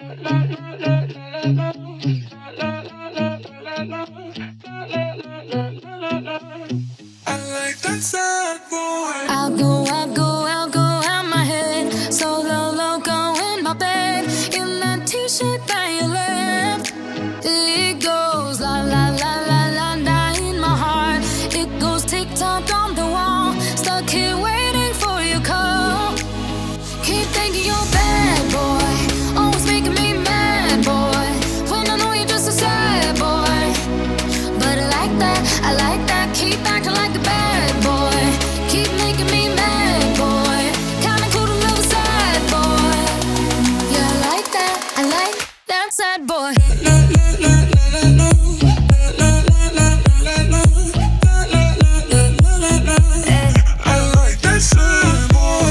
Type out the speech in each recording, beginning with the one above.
I like that sad boy. I'll go out my head. Solo loco in my bed. In that t-shirt that you left. It goes la la la la la la in my heart. It goes tick-tock on the wall. Stuck here waiting for your call. Keep thinking you're bad, boy. Always making me mad, boy. When I know you're just a sad boy. But I like that. Keep acting like a bad boy. Keep making me mad, boy. Kinda cool to love a sad boy. Yeah, I like that sad boy. I like that sad boy.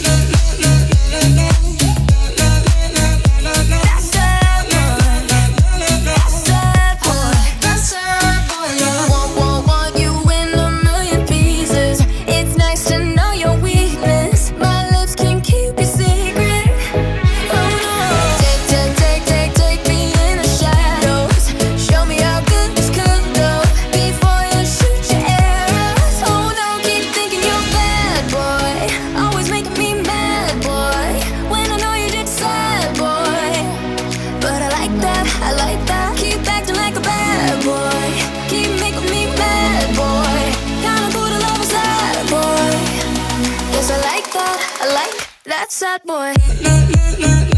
Want you in a million pieces. It's nice to know your weakness. My lips can keep your secret. Oh no. Take me in the shadows. Show me how good this could go before you shoot your arrows. Oh no, keep thinking you're bad, boy. Always making me mad, boy. When I know you're just sad, boy. But I like that. Keep acting like a bad boy. Keep making me mad, boy. Kinda cool to love a sad boy. Yes, I like that sad boy.